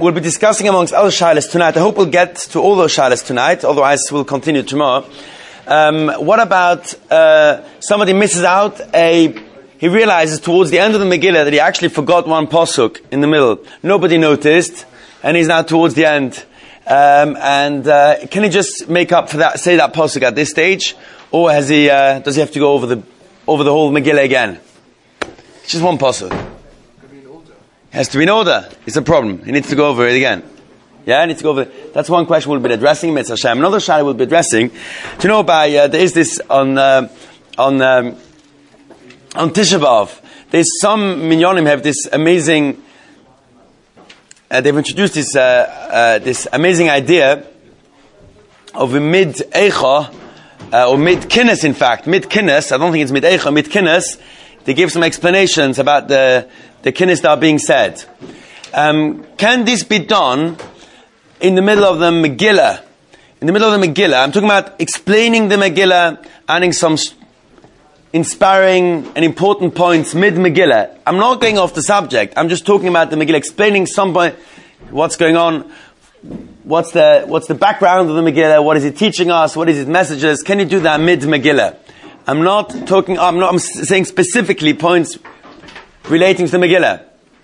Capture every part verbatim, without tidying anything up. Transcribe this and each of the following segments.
we'll be discussing amongst other shilas tonight. I hope we'll get to all those shilas tonight, otherwise we'll continue tomorrow. Um, what about uh, somebody misses out a... He realizes towards the end of the Megillah that he actually forgot one pasuk in the middle. Nobody noticed, and he's now towards the end. Um, and uh, can he just make up for that, say that pasuk at this stage, or has he? Uh, does he have to go over the over the whole Megillah again? It's just one pasuk. It has to be in order. It's a problem. He needs to go over it again. Yeah, he needs to go over it. That's one question we'll be addressing. Mitzvah Hashem. Another shayla we'll be addressing. Do you know by uh, there is this on uh, on. Um, On Tisha B'Av, there's some minyanim have this amazing. Uh, they've introduced this uh, uh, this amazing idea of a mid eicha uh, or mid kinnis. In fact, mid kinnis. I don't think it's mid eicha, mid kinnis. They give some explanations about the the kinnis that are being said. Um, can this be done in the middle of the Megillah? In the middle of the Megillah, I'm talking about explaining the Megillah, adding some inspiring and important points mid-Megillah. I'm not going off the subject. I'm just talking about the Megillah, explaining some point, what's going on, what's the what's the background of the Megillah, what is it teaching us, what is its messages. Can you do that mid-Megillah? I'm not talking. I'm not. I'm saying specifically points relating to the Megillah.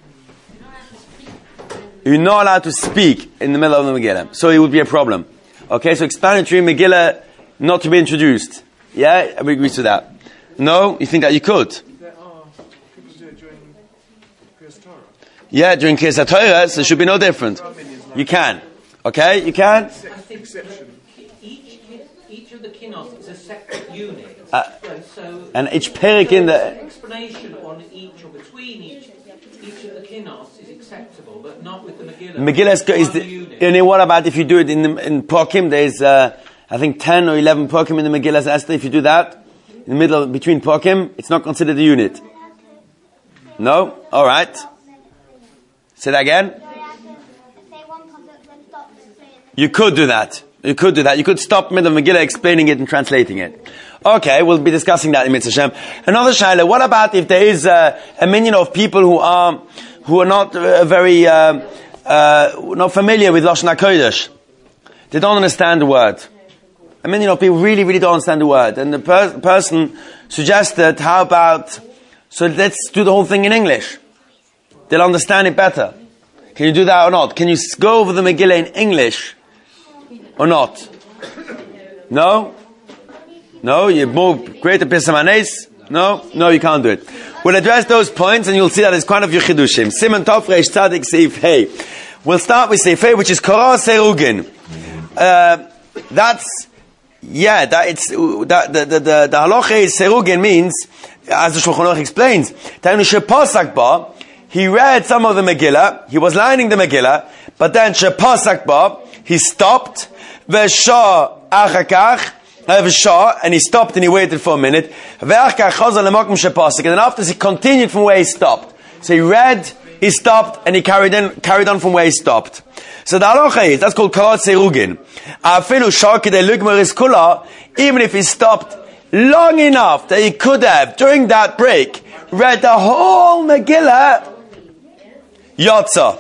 You're not allowed to speak in the middle of the Megillah, so it would be a problem. Okay, so explanatory Megillah not to be introduced. Yeah, we agree to that. No? You think that you could? There are people do it during Kriyas Torah. Yeah, during Kriyas Torah, so it should be no different. You can. Okay? You can? Exception. Each, each of the kinos is a separate unit. Uh, so and each perik in the... explanation on each or between each each of the kinos is acceptable, but not with the Megillah. Megillah is... is the, you know, what about if you do it in the, in Pokim? There's, uh, I think, ten or eleven Pokim in the Megillah Esther. If you do that, in the middle, between Pokim, it's not considered a unit. No? Alright. Say that again. You could do that. You could do that. You could stop middle of Megillah explaining it and translating it. Okay, we'll be discussing that in Mitzvah Hashem. Another shayla, what about if there is uh, a minion of people who are who are not uh, very uh, uh, not familiar with Lashon HaKodesh? They don't understand the word. I mean, you know, people really, really don't understand the word. And the per- person suggested, how about, so let's do the whole thing in English. They'll understand it better. Can you do that or not? Can you go over the Megillah in English or not? No? No? You're more greater Pesamanes? No? No, you can't do it. We'll address those points and you'll see that it's kind of your chidushim. Simon Tov Reish Tzadik Seif Hey. We'll start with Seif Hey, which is Korah Serugin. Uh, that's Yeah, that it's that the the the, the halacha is serugin means, as the Shulchan Aruch explains, he read some of the Megillah, he was lining the Megillah, but then shepasak ba, he stopped, v'shah achakach, v'shah, and he stopped and he waited for a minute, v'achkach chazal lemakom shepasak, and then after he continued from where he stopped. So he read, he stopped, and he carried on carried on from where he stopped. So the halacha is, that's called karat serugin. Even if he stopped long enough that he could have, during that break, read the whole Megillah, Yotza.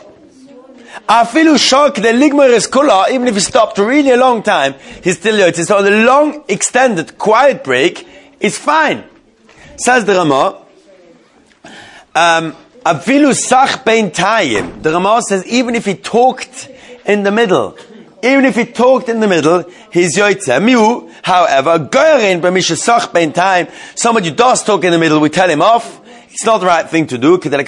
Even if he stopped really a long time, he's still Yotza. So the long, extended, quiet break is fine. Says the Ramah, um, Afilu sach bein tayim. The Ramah says even if he talked in the middle, even if he talked in the middle, he's yoytze. Miu, however, goyrin b'misha sach bein tayim. Somebody who does talk in the middle, we tell him off. It's not the right thing to do. So the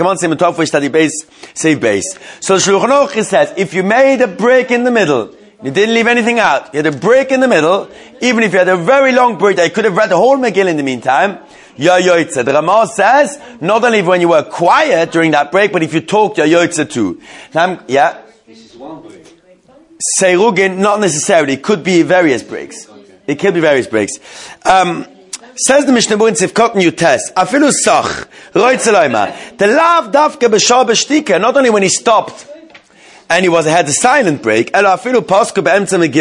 Shulchan Aruch says, if you made a break in the middle, you didn't leave anything out, you had a break in the middle, even if you had a very long break that you could have read the whole Megillah in the meantime, you're yoytze. The Ramah says, not only when you were quiet during that break, but if you talked, you're yoytze too. Now, yeah? This is one break. Seirugin, not necessarily. It could be various breaks. Okay. It could be various breaks. Um, says the Mishnah Berurah in Sivkot New Test, Afilu Sach, Roitzeloima, the lav davke b'shah b'shtika, not only when he stopped, and he was had a silent break, even if they stopped in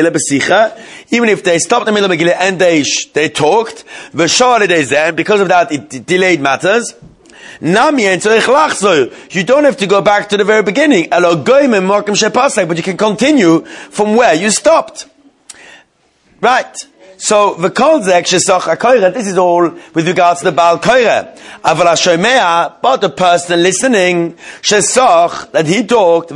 the middle of Megillah and they they talked, and because of that it delayed matters. You don't have to go back to the very beginning. But you can continue from where you stopped. Right. So, the this is all with regards to the Baal Koire. But the person listening, that he talked,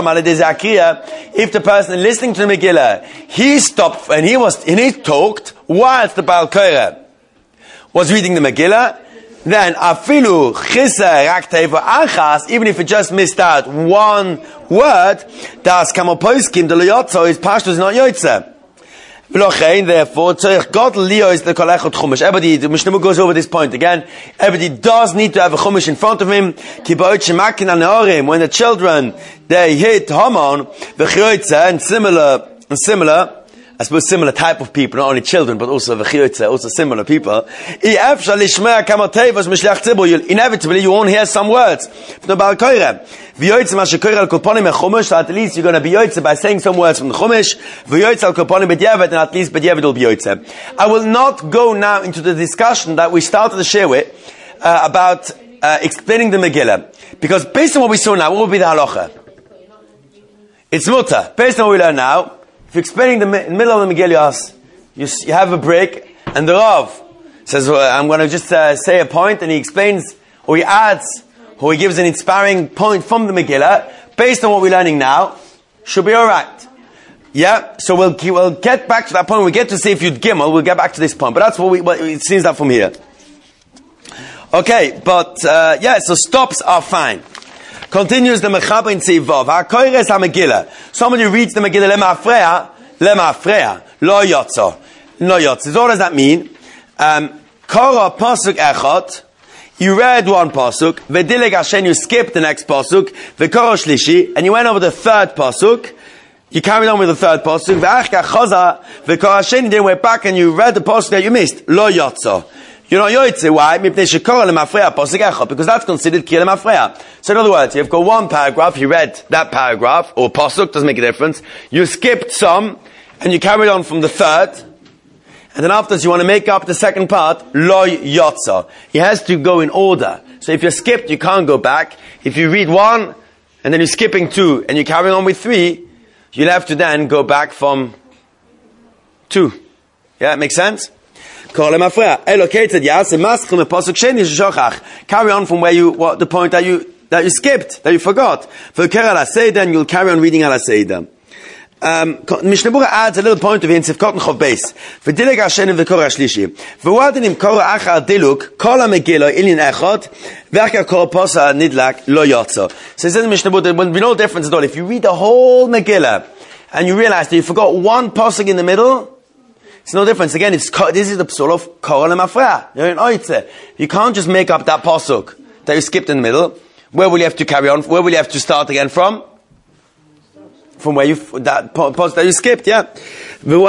if the person listening to the Megillah, he stopped and he was, and he talked whilst the Baal Koire was reading the Megillah, then afilu chisa rakteva achas, even if it just missed out one word, das kamopoiskim de liyotzo is pashtus not yotze. Therefore, everybody, the Mishnah goes over this point again. Everybody does need to have a chumash in front of him. When the children they hit Haman, and similar, and similar. I suppose similar type of people, not only children, but also v'chiyotze, also similar people. Inevitably, you won't hear some words from the Baal Koire. So at least you're going to be yotze by saying some words from the Chumash. And at least b'diavad will be yotze. I will not go now into the discussion that we started to share with uh, about uh, explaining the Megillah, because based on what we saw now, what will be the halacha? It's mutter. Based on what we learn now. If you're explaining the middle of the Megillah, you, you have a break, and the Rav says, well, I'm going to just uh, say a point, and he explains, or he adds, or he gives an inspiring point from the Megillah, based on what we're learning now, should be alright. Yeah? So we'll, we'll get back to that point, we'll get to see if you'd Gimel, we'll get back to this point, but that's what, we, what it seems that from here. Okay, but, uh, yeah, so stops are fine. Continues the Mechaber in Tzivav. HaKoires HaMegillah. Somebody who reads the Megillah, Lema'afreya, Lema'afreya, Lo Yotzo. Lo Yotzo. So what does that mean? Um, Kora Pasuk Echot, you read one Pasuk, V'dileg Hashem, you skipped the next Pasuk, V'kora Shlishi, and you went over the third Pasuk, you carried on with the third Pasuk, V'achka Choza, V'kora Hashem, then went back and you read the Pasuk that you missed, Lo Yotzo. You know, Yoitze, why? Because that's considered Kiyah Lemafreya. So in other words, you've got one paragraph, you read that paragraph, or Pasuk, doesn't make a difference. You skipped some, and you carried on from the third, and then afterwards you want to make up the second part, Lo Yotza. It has to go in order. So if you're skipped, you can't go back. If you read one, and then you're skipping two, and you're carrying on with three, you'll have to then go back from two. Yeah, it makes sense? Carry on from where you, what, the point that you, that you skipped, that you forgot. Then you'll carry on reading Al Seidah. Um, Mishnah Berurah adds a little point of it in Sivkot and Chov Beis. V'dileg Hashem v'kora shlishi. V'wadin im kora achar diluk, kol ha-megillah ilin echot, v'achar kol posa nidlak lo yotzo. So it says in Mishnah Berurah, there wouldn't be no difference at all. If you read the whole Megillah, and you realize that you forgot one pasuk in the middle, it's no difference. Again, it's, this is the psul of Kora Lemafreya. You're in Oitze. You can't just make up that pasuk that you skipped in the middle. Where will you have to carry on? Where will you have to start again from? From where you, that pasuk that you skipped, yeah. Even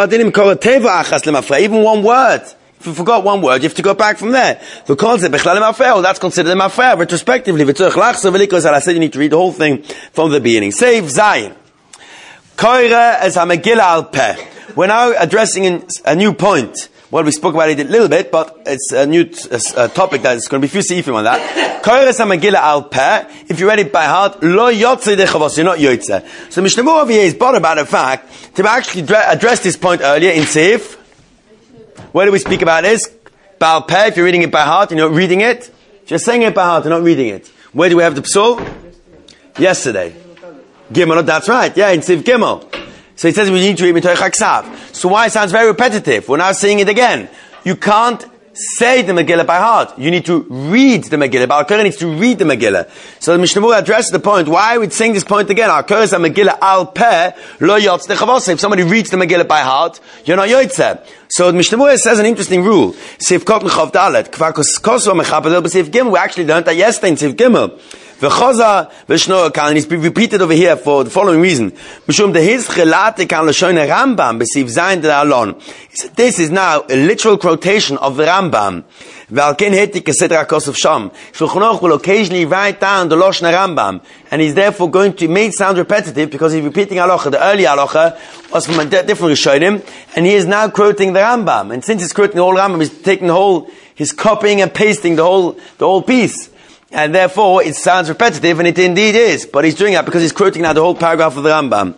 one word. If you forgot one word, you have to go back from there. That's considered a mafreya, retrospectively. You need to read the whole thing from the beginning. Save Zayin. Koire as ha-megillah al peh. We're now addressing a new point. Well, we spoke about it a little bit, but it's a new t- a topic that is going to be few seifim on that. Koires ha-megillah al peh. If you read it by heart, lo yotze dechavos, you're not yotze. So Mishnah Berurah over here is bothered about the fact to actually address this point earlier in Seif. Where do we speak about this? Bal peh, if you're reading it by heart, you're not reading it. If you're saying it by heart, you're not reading it. Where do we have the psul? Yesterday. Gimel, that's right. Yeah, in Seif Gimel. So it says we need to read Mitoich HaKsav. So why it sounds very repetitive? We're now saying it again. You can't say the Megillah by heart. You need to read the Megillah. Baal Koire needs to read the Megillah. So the Mishnah Berurah addresses the point. Why are we saying this point again? Al Koire Megillah al peh lo yotze dechavos. If somebody reads the Megillah by heart, you're not yotze. So the Mishnah Berurah says an interesting rule. Sivkot and Chov Dalet. Kvar koso mechaber b'Seif Gimel. We actually learned that yesterday in Seif Gimel. V'choza v'shno kan, and it's repeated over here for the following reason. Mishum dehis chelate kan l'shoyne Rambam b'Seif Zayin de Alon. This is now a literal quotation of the Rambam. V'al ken hetik kesedra kosov sham. Shulchan Aruch will occasionally write down the Loshna Rambam, and he's therefore going to make it sound repetitive because he's repeating halacha. The early halacha was from a different Rishonim, and he is now quoting the Rambam. And since he's quoting the whole Rambam, he's taking the whole, he's copying and pasting the whole, the whole piece. And therefore, it sounds repetitive, and it indeed is. But he's doing that because he's quoting now the whole paragraph of the Rambam.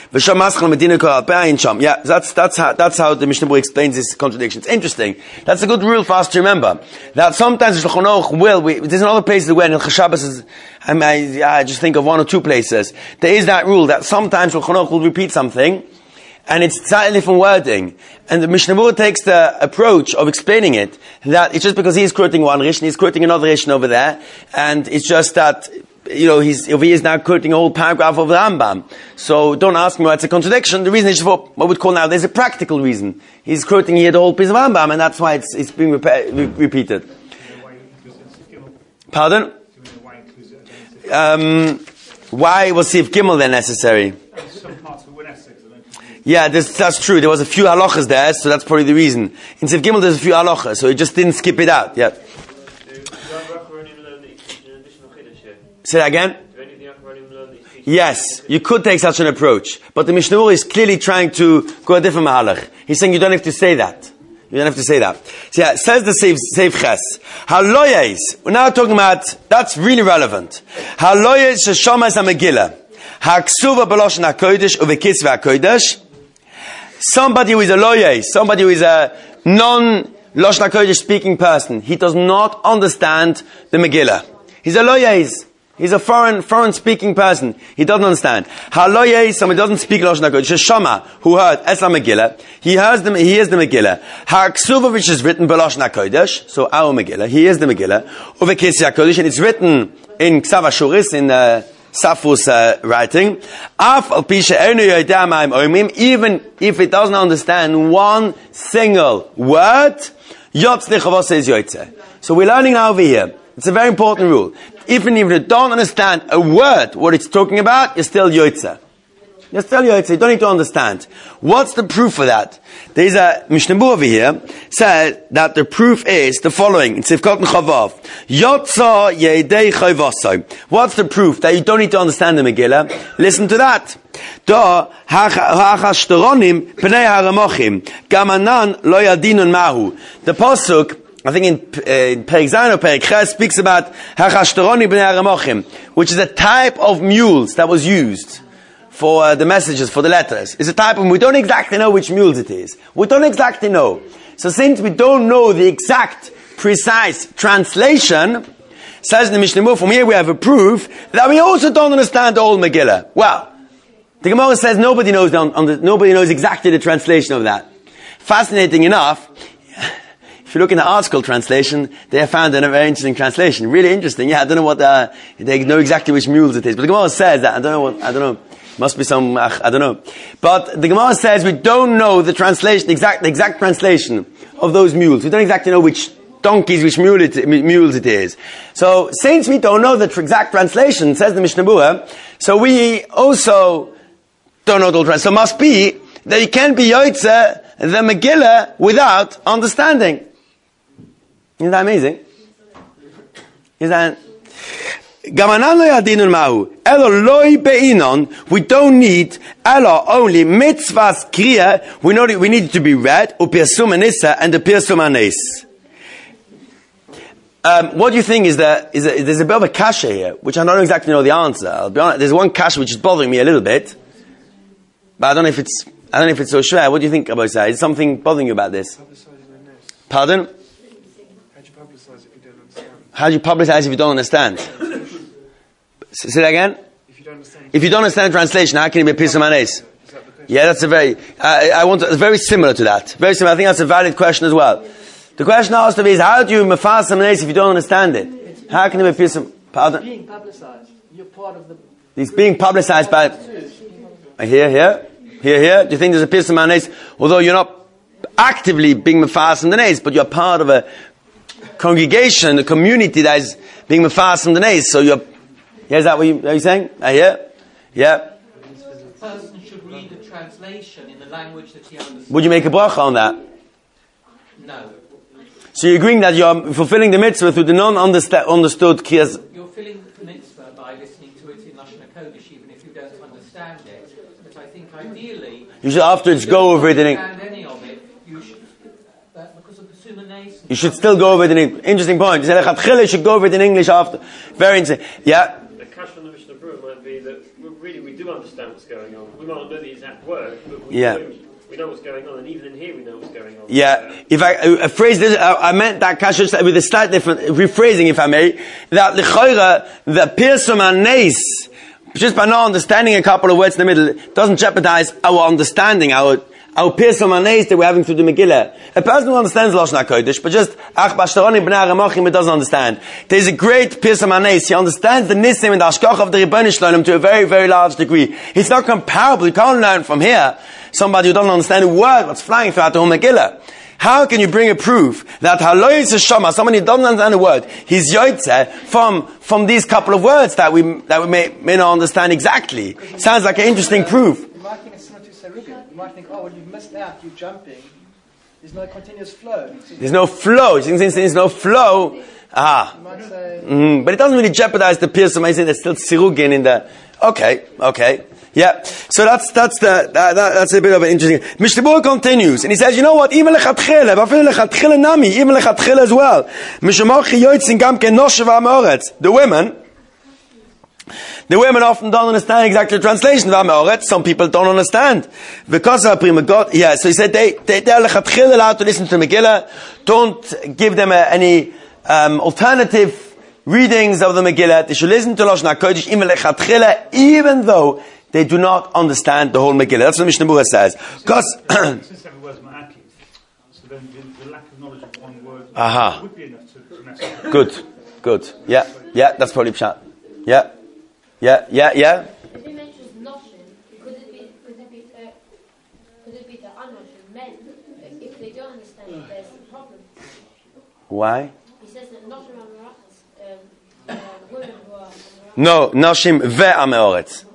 Yeah, that's, that's how, that's how the Mishnah Berurah explains this contradiction. It's interesting. That's a good rule for us to remember. That sometimes the Shulchan Aruch will, we, there's another place where in Hilchos Shabbos is, I, mean, I, I just think of one or two places. There is that rule that sometimes Shulchan Aruch will repeat something, and it's slightly different wording. And the Mishnah Berurah takes the approach of explaining it, that it's just because he's quoting one Rishon, he's quoting another Rishon over there, and it's just that, you know, he's, he is now quoting a whole paragraph of the Rambam. So don't ask me why it's a contradiction. The reason is for what we'd call now, there's a practical reason. He's quoting here the whole piece of Rambam, and that's why it's, it's being repa- re- repeated. Pardon? Um, why was Sif Gimel then necessary? Yeah, this, that's true. There was a few halachas there, so that's probably the reason. In Sif Gimel there's a few halachas, so he just didn't skip it out. Yeah. Say that again? Yes, you could take such an approach, but the Mishnah Berurah is clearly trying to go a different mahalach. He's saying you don't have to say that. You don't have to say that. So yeah, it says the Seif, Seif Ches. Haloyes, we're now talking about, that's really relevant. Haloyes sheshamas ha-megillah. Ha-ksuva b'loshen ha-kodesh u'v'kisva ha-kodesh. Somebody who is a loyes, somebody who is a non-loshen ha-kodesh speaking person, he does not understand the Megillah. He's a loyes. He's a foreign, foreign-speaking person. He doesn't understand. Haloye, somebody doesn't speak Lashon HaKodesh. Sheshama, who heard Esla Megillah, he hears the, he hears the Megillah. Ha'aksuva, which is written B'Lashon HaKodesh, so our Megillah, he hears the Megillah. Uvekesi HaKodesh, and it's written in Ksav HaShuris, in uh, Safus uh, writing. Af al pisha enu yoyda ma'im omim, even if it doesn't understand one single word, yotzlich avos is yoytze. So we're learning now over here. It's a very important rule. Even if you don't understand a word, what it's talking about, you're still yoytze. You're still yoytze. You don't need to understand. What's the proof for that? There's a Mishnah Berurah over here, says that the proof is the following. It's Sivkot and Chavav. Yotza yedei chayvasai. What's the proof that you don't need to understand the Megillah? Listen to that. Da ha'achashteronim pnei ha'ramochim gamanan lo yadinun mahu. The pasuk, I think in, uh, in Perek Zayin or Perek Ches speaks about Hachashteroni b'nei Haramochim, which is a type of mules that was used for uh, the messages, for the letters. It's a type of, we don't exactly know which mules it is. We don't exactly know. So since we don't know the exact, precise translation, says in the Mishnah Berurah, from here we have a proof that we also don't understand the whole Megillah. Well, the Gemara says nobody knows, the, on the, nobody knows exactly the translation of that. Fascinating enough, if you look in the article translation, they have found a very interesting translation. Really interesting. Yeah, I don't know what, uh, they know exactly which mules it is. But the Gemara says that. I don't know what, I don't know. Must be some, uh, I don't know. But the Gemara says we don't know the translation, exact, the exact translation of those mules. We don't exactly know which donkeys, which mule it, mules it is. So, since we don't know the tr- exact translation, says the Mishnah Berurah, so we also don't know the whole translation. So it must be that you can be Yoitze, the Megillah, without understanding. Isn't that amazing? Is that? We don't need elo only mitzvahs kriya. We know that we need it to be read upirsum anisa and the pirsum anis. Um, what do you think is that? Is a, there's a bit of a kasha here, which I don't exactly know the answer. I'll be honest. There's one kasha which is bothering me a little bit, but I don't know if it's. I don't know if it's so shver. What do you think about that? Is something bothering you about this? Pardon? How do you publicize if you don't understand? Say that again? If you don't understand, if you don't understand the translation, how can it be Pirsum Anes? Yeah, that's a very, I, I want, to, very similar to that. Very similar. I think that's a valid question as well. The question asked of is, how do you Mefasam Anes if you don't understand it? How can it be Pirsum? Pardon? It's being publicized. You're part of the... It's being publicized by... Here, here, here, here. Do you think there's a Pirsum Anes? Although you're not actively being Mefasam Anes, but you're part of a congregation, a community that is being Mefasam Anes, so you're... Yeah, is that what, you, are you saying? I hear? Yeah. The person should read the translation in the language that he understands. Would you make a bracha on that? No. So you're agreeing that you're fulfilling the mitzvah through the non-understood kriyas? You're filling the mitzvah by listening to it in Lashon HaKodesh, even if you don't understand it. But I think ideally... You should afterwards go over it and... understand any of it, you should... Uh, because of the Suman You should still go over it in English. Interesting point. You said lechatchila, you should go over it in English after. Very interesting. Yeah. The kasha on the Mishnah Berurah might be that really we do understand what's going on. We might not know the exact word, but we yeah. know, we know what's going on, and even in here we know what's going on. Yeah. Uh, if I uh, phrase this, uh, I meant that kasha with a slight different rephrasing, if I may. That l'choira, the pirsum anes, just by not understanding a couple of words in the middle, doesn't jeopardize our understanding, our our pirsum anes that we're having through the Megillah. A person who understands Lashon HaKodesh, but just ach bashtaroni b'nei Ramachim, he doesn't understand. There's a great pirsum anes. He understands the nisim and the hashkach of the Rebbeinu Shalom to a very, very large degree. It's not comparable. You can't learn from here somebody who doesn't understand a word what's flying throughout the whole Megillah. How can you bring a proof that haloyis shama, somebody who doesn't understand a word, he's yotzeh from from these couple of words that we that we may may not understand exactly? Sounds like an interesting proof. You might think it's similar to Saruga. You might think, oh, well, you've missed out, you're jumping. There's no continuous flow. There's no flow. Since there's no flow, ah. You might say, mm-hmm. But it doesn't really jeopardize the pirsum. I say there's still sirugin in the. Okay, okay. Yeah, so that's that's the that, that, that's a bit of an interesting. Mishnah Berurah continues, and he says, you know what? Even lechatchila, even lechatchila nami, even lechatchila as well. Mishamochi yotzin gam ken noshev ha'meoretz. The women, the women often don't understand exactly the translation of ha'meoretz. Some people don't understand because of prima god. Yeah, so he said they they they are lechatchila allowed to listen to Megillah. Don't give them a, any um, alternative readings of the Megillah. They should listen to Lashon HaKodesh even lechatchila, even though they do not understand the whole Megillah. That's what Mishnah Berurah says. Because since every word's ma'akiv, so then the, the lack of knowledge of one word Aha. would be enough to, to mess up. Good, good. Yeah, yeah, that's probably pshat. Yeah, yeah, yeah, yeah. If he mentions noshim, could it be, could it be, uh, could it be the unoshim men? If they don't understand it, there's a problem. Why? He says that noshim are mirachas, um, uh, women who are mirachas. No, nashim ve'ameoretz.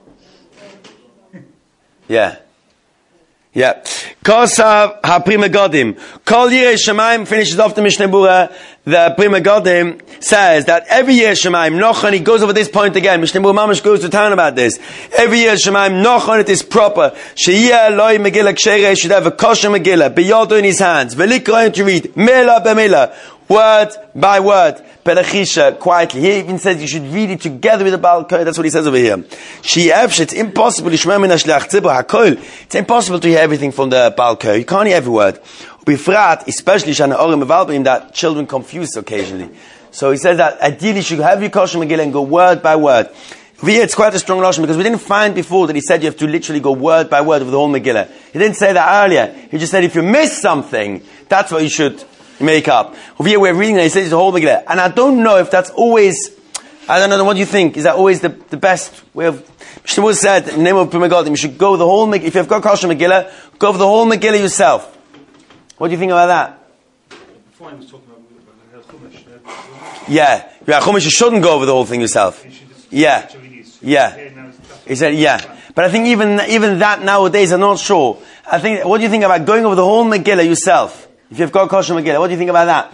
Yeah. Yeah. Kosav ha-prima godim. Kol yirei Shemaim finishes off the Mishnah Berurah. The prima godim says that every year Shemaim, Nochon, he goes over this point again. Mishnah Berurah Mamash goes to town about this. Every year Shemaim, Nochon, it is proper. Sheyeh Eloi Megillah Ksherei should have a kosher Megillah, beyodo in his hands. Velikroim to read, Mela b'mela, word by word. Pelachisha, quietly. He even says you should read it together with the Baal Koil. That's what he says over here. It's impossible. It's impossible to hear everything from the Baal Koil. You can't hear every word. Especially that children confuse occasionally. So he says that ideally you should have your kosher Megillah and go word by word. Over here it's quite a strong notion because we didn't find before that he said you have to literally go word by word with the whole Megillah. He didn't say that earlier. He just said if you miss something, that's what you should make up. Over here we're reading that he says it's a whole Megillah. And I don't know if that's always, I don't know, what do you think? Is that always the, the best way of, Mishnah Berurah said, in the name of Prima Godim, you should go the whole Megillah, if you've got kosher Megillah, go for the whole Megillah yourself. What do you think about that? Before I was talking about the Chumash. Yeah. Yeah, Chumash, you shouldn't go over the whole thing yourself. Yeah. Yeah. He said, yeah. But I think even, even that nowadays, I'm not sure. I think, what do you think about going over the whole Megillah yourself? If you've got kosher Megillah, what do you think about that?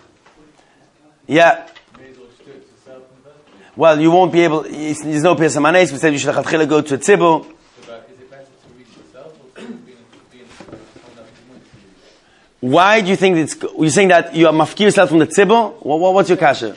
Yeah. Well, you won't be able, there's no pirsum anes, we said you should lechatchila go to a tzibur. Why do you think it's, you're saying that you are mafkir yourself from the tzibur? What, what, what's your kasha?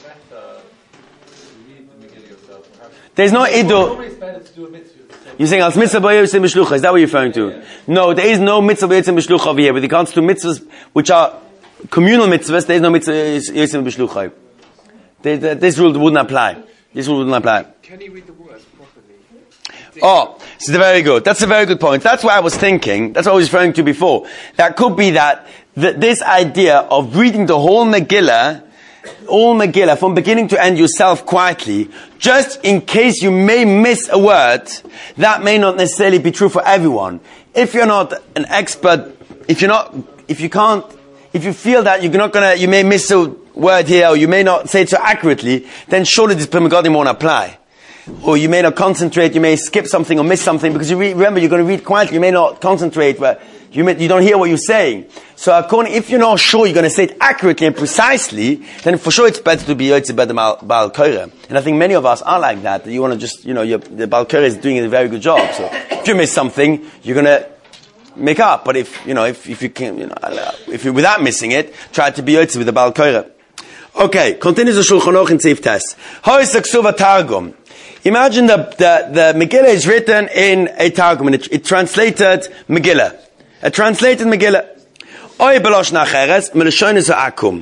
There's no idu. You're saying as mitzvah b'yotzim b'shlucha. Is that what you're referring to? Yeah. No, there is no mitzvah b'yotzim b'shlucha over here. With regards to mitzvahs which are communal mitzvahs, there is no mitzvah b'yotzim b'shlucha. This rule wouldn't apply. This rule wouldn't apply. Can you read the words properly? Oh, this is very good. That's a very good point. That's what I was thinking. That's what I was referring to before. That could be that, that this idea of reading the whole Megillah, all Megillah, from beginning to end yourself quietly, just in case you may miss a word, that may not necessarily be true for everyone. If you're not an expert, if you're not, if you can't, if you feel that you're not gonna, you may miss a word here, or you may not say it so accurately, then surely this Prima Godim won't apply. Or you may not concentrate, you may skip something or miss something, because you re- remember you're going to read quietly, you may not concentrate, but you may, you don't hear what you're saying. So according, if you're not sure you're going to say it accurately and precisely, then for sure it's better to be Yotze B'Dam Baal Koreh. And I think many of us are like that, that you want to just, you know, the Baal Koreh is doing a very good job. So if you miss something, you're going to make up. But if, you know, if, if you can, you know, if you, without missing it, try to be yotze with the Baal Koira. Okay, continues the Shulchan Aruch in Seif Tes. How is the Ksuva Targum? Imagine the, the, the Megillah is written in a Targum, and it, it translated Megillah. A translated Megillah. Oy beloshna acheres, meloshonos ha'akum.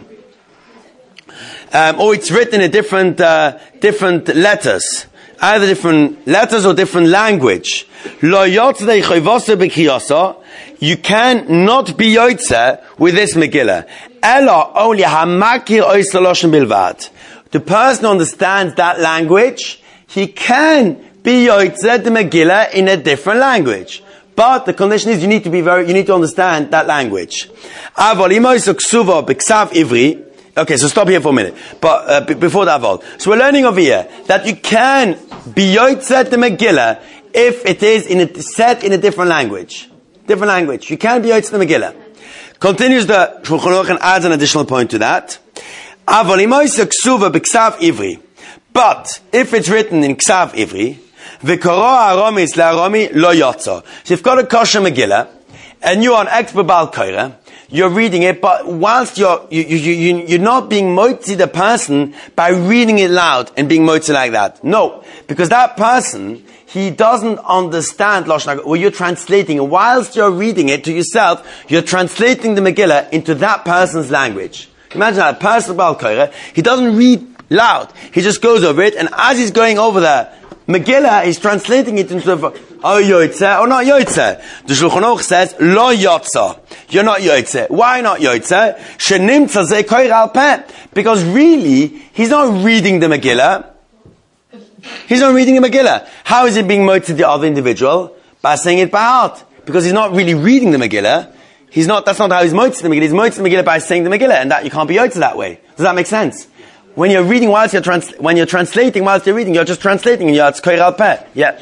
Um, or it's written in different, uh, different letters. Either different letters or different language. Lo yotzei choyvose b'kiyasa. You can not be yotze with this Megillah. Ela only hamakir ois loshen bilvad. The person who understands that language, he can be yotze the Megillah in a different language. But the condition is you need to be very, you need to understand that language. Avol imo is ksuva b'ksav ivri. Okay, so stop here for a minute. But uh, b- before that, Avol. So we're learning over here that you can be yotze the Megillah if it is in a, set in a different language. Different language. You can be yotze the Megillah. Continues the Shulchan Aruch and adds an additional point to that. Avol imo is ksuva b'ksav ivri. But if it's written in ksav ivri, v'koro aromi is la'aromi lo yotzo. So you've got a kosher Megillah, and you're an expert Baal Koira, you're reading it, but whilst you're, you, you, you, you're not being motzi the person by reading it loud and being motzi like that. No. Because that person, he doesn't understand Lashon HaKodesh. Well, you're translating it. Whilst you're reading it to yourself, you're translating the Megillah into that person's language. Imagine that, a person Baal Koira, he doesn't read loud. He just goes over it, and as he's going over the Megillah, he's translating it into the, oh, yotze, or not yotze. The Shulchan Aruch says, lo yotze. You're not yotze. Why not yotze? Shenimtza ze koir al peh. Because really, he's not reading the Megillah. He's not reading the Megillah. How is he being motivated to the other individual? By saying it by heart. Because he's not really reading the Megillah. He's not, that's not how he's motivated the Megillah. He's motivated the Megillah by saying the Megillah, and that you can't be yotze that way. Does that make sense? When you're reading whilst you're trans- when you're translating whilst you're reading, you're just translating and you're it's koir al peh. Yeah.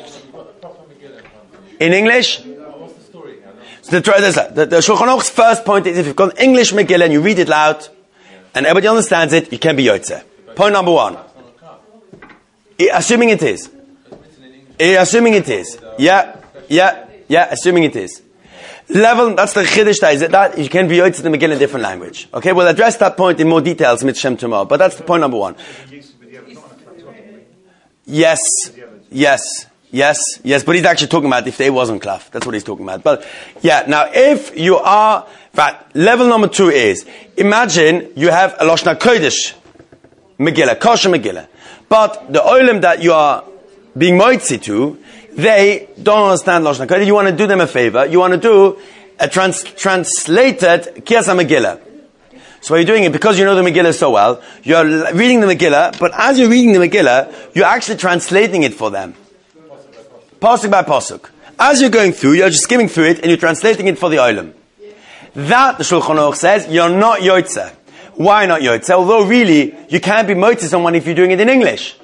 In English? So the, the, the, the Shulchan Aruch's first point is if you've got English Megillah and you read it loud and everybody understands it, you can be yotze. Point number one. I, assuming it is. I, assuming it is. Yeah. Yeah. Yeah. Assuming it is. Level, that's the chiddush that is it that you can be yotze the Megillah in a different language. Okay, we'll address that point in more details with Shem tomorrow, but that's the point number one. Yes, yes, yes, yes, but he's actually talking about if they wasn't klaf. That's what he's talking about. But yeah, now if you are, right, level number two is, imagine you have a Lashon HaKodesh Megillah, kosher Megillah, but the olim that you are being moitzi to, they don't understand Lashon HaKodesh. You want to do them a favor. You want to do a trans- translated Kias HaMegillah. So you're doing it because you know the Megillah so well. You're reading the Megillah, but as you're reading the Megillah, you're actually translating it for them. Pasuk by pasuk. As you're going through, you're just skimming through it and you're translating it for the olim. That, the Shulchan Aruch says, you're not yotze. Why not yotze? Although really, you can't be moitze someone if you're doing it in English.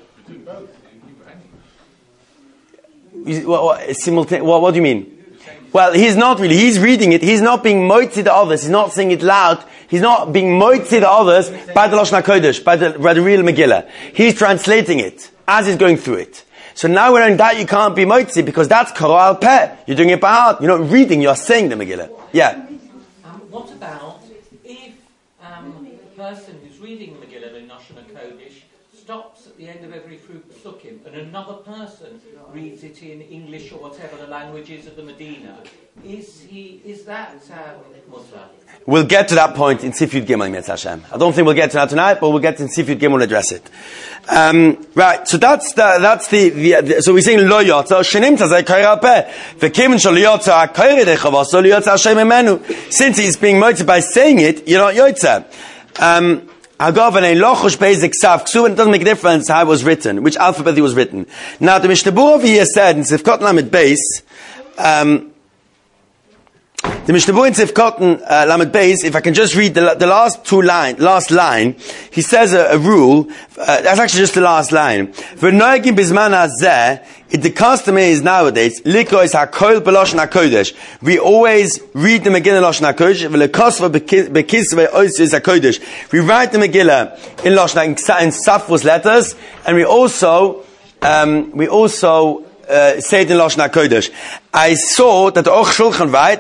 What, what, simultane- what, what do you mean? Well, he's not really. He's reading it. He's not being moitzi the others. He's not saying it loud. He's not being moitzi the others by the Lashon HaKodesh, by the, by the real Megillah. He's translating it as he's going through it. So now we're in that you can't be moitzi because that's koro al peh. You're doing it by heart. You're not reading. You're saying the Megillah. Yeah. Um, what about if um, the person who's reading the Megillah in Lashon HaKodesh stops at the end of every psukim and another person reads it in English or whatever the language is of the Medina? Is he? Is that um, mutar? We'll get to that point in Sif Yud Gimel, Mitzvah Hashem. I don't think we'll get to that tonight, but we'll get to Sif Yud Gimel and address it. Um, right, so that's the, that's the, the, the so we're saying lo yotza, shenim tazay koir al peh, v'kim shal yotza koir edechava, so yotza Hashem emenu. Since he's being motivated by saying it, you're not yotza. Um, Agav and a lochush basic saf ksuv, it doesn't make a difference how it was written, which alphabet it was written. Now the Mishnah Berurah over here said in Sifkot Lamed Beis, um, the Mishnah Berurah in Sifkot uh, Lamed Beis, if I can just read the, the last two line, last line, he says a, a rule. Uh, that's actually just the last line. V'noegim bizman hazeh. It, the custom is nowadays, likos hakol b'lashon hakodesh. We always read the Megillah in Lashon hakodesh. V'lekosva bekisvei osis hakodesh. We write the Megillah in Lashon in Safos letters, and we also um, we also uh, say it in Lashon hakodesh. I saw that the Och Shulchan writes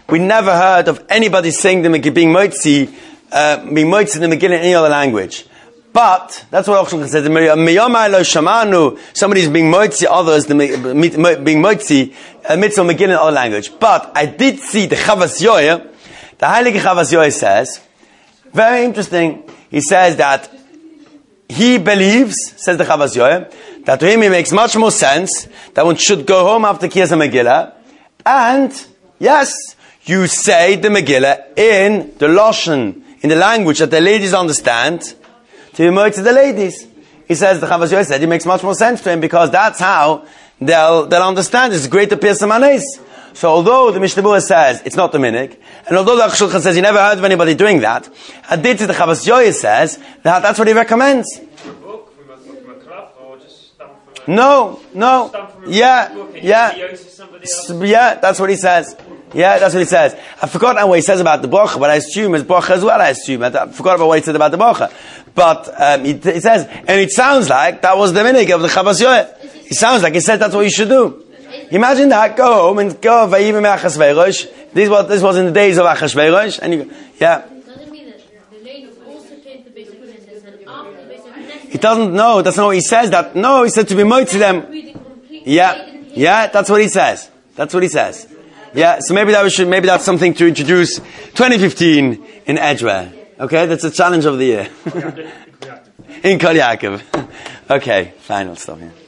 we never heard of anybody saying the Megillah, being Moitzi, uh, being Moitzi in the Megillah in any other language. But, that's what Ochshon says, Miyomai lo shamanu, somebody's being Moitzi, others, the, being Moitzi, a mitzvah Megillah in other language. But, I did see the Chavas Yoyer, the Heilige Chavas Yoyer says, very interesting, he says that he believes, says the Chavas Yoyer, that to him it makes much more sense that one should go home after Kriyas Megillah, and, yes, you say the Megillah in the Lashon, in the language that the ladies understand, to emote to the ladies. He says, the Chavas Yoyer said, it makes much more sense to him, because that's how they'll, they'll understand. It's greater Pirsa Manes. So although the Mishnah Berurah says it's not the minig, and although the Shulchan says he never heard of anybody doing that, Adit the Chavas Yoyer says that that's what he recommends. No, no, yeah, yeah, yeah, that's what he says. Yeah, that's what he says. I forgot what he says about the bracha, but I assume it's bracha as well, I assume. I forgot about what he said about the bracha. But um, he, he says, and it sounds like that was the minig of the Chavas Yoyer. It sounds like he said that's what you should do. Imagine that, go home and go, Vayivim Achashverosh. This was, this was in the days of Achashverosh, and you, yeah. Doesn't mean that the ladies also came to Beis HaKnesset and after the Beis HaKnesset. He doesn't know, that's not what he says, that, no, he said to be moed to them. Yeah, yeah, that's what he says. That's what he says. Yeah, so maybe that we should, maybe that's something to introduce twenty fifteen in Edgware. Okay, that's a challenge of the year. In Kol Yaakov. Okay, fine, we'll stop here.